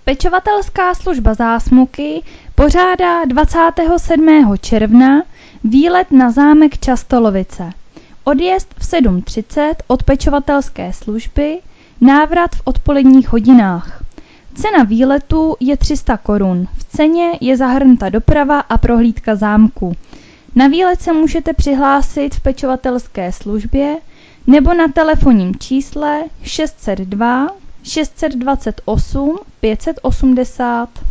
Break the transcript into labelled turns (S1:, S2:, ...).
S1: Pečovatelská služba Zásmuky pořádá 27. června výlet na zámek Častolovice. Odjezd v 7:30 od pečovatelské služby, návrat v odpoledních hodinách. Cena výletu je 300 korun. V ceně je zahrnuta doprava a prohlídka zámku. Na výlet se můžete přihlásit v pečovatelské službě nebo na telefonním čísle 602 628 580.